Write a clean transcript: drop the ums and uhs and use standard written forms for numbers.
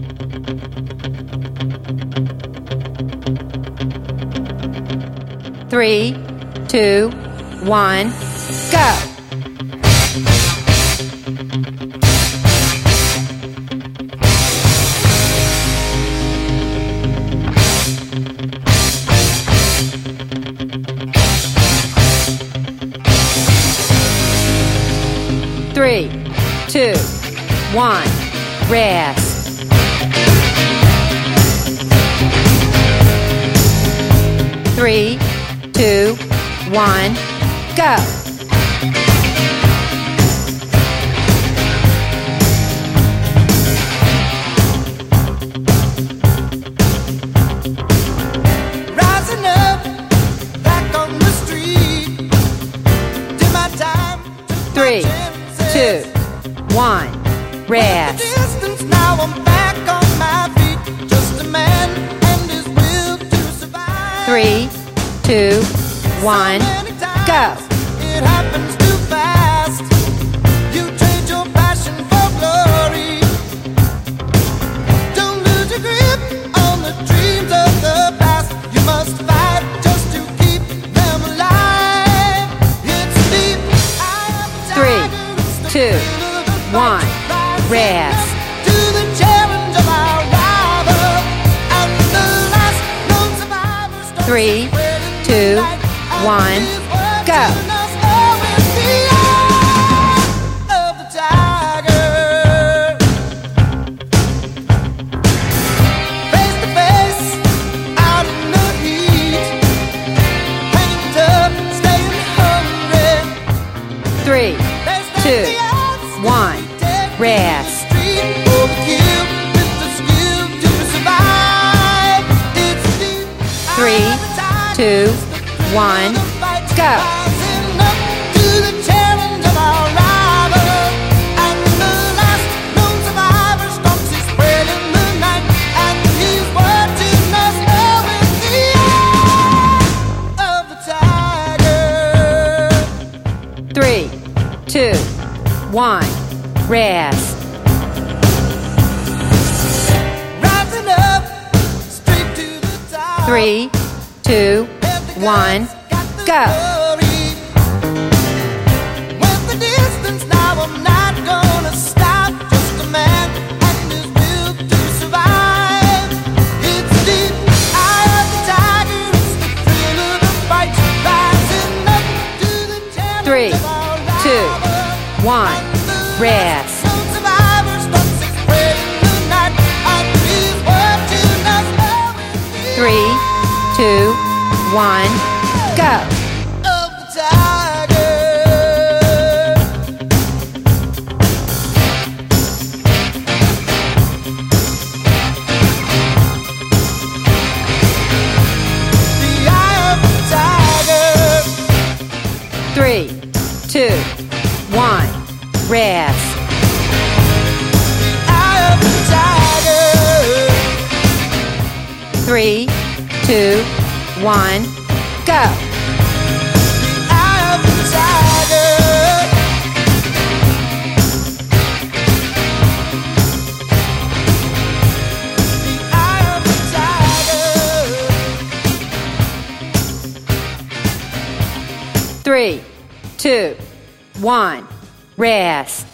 3, 2, 1, go! 3, 2, 1, rest. 3, 2, 1, go! Rising up, back on the street. Did my time. 3, 2, 1, rest. Distance, now I'm back on my feet. Just a man and his will to survive. 3, 2, 1, go! It happens too fast. You trade your passion for glory. Don't lose your grip on the dreams of the past. You must fight just to keep them alive. It's deep. 3, 2, 1, rest. To the challenge of our rival. And the last known survivor starts 3, 2, 1, go! Face to face, out in the heat, hanging tough, staying hungry. 3, 2, 1, rest. Street overkill with the skill to survive. It's deep. 3, 2, 1, go! Rising up to the challenge of our rival. And the last known survivor stalks his prey in the night. And he's watching us now in the eye of the tiger. 3, 2, 1, rest. Rising up straight to the top. 3, 2, 1, go! Went the distance, now I'm not gonna stop. Just a man and his will to survive. It's deep, eye of the tiger. It's the thrill of the fight. Rising up to the challenge 3, of our 2, rival. 1, rest. Some survivor stalks his prey in the night. And he's watching us now in the 3, 2, 1, go! of the tiger. 3, 2, 1, rest. 3, 2, 1, go! 3, 2, 1, rest.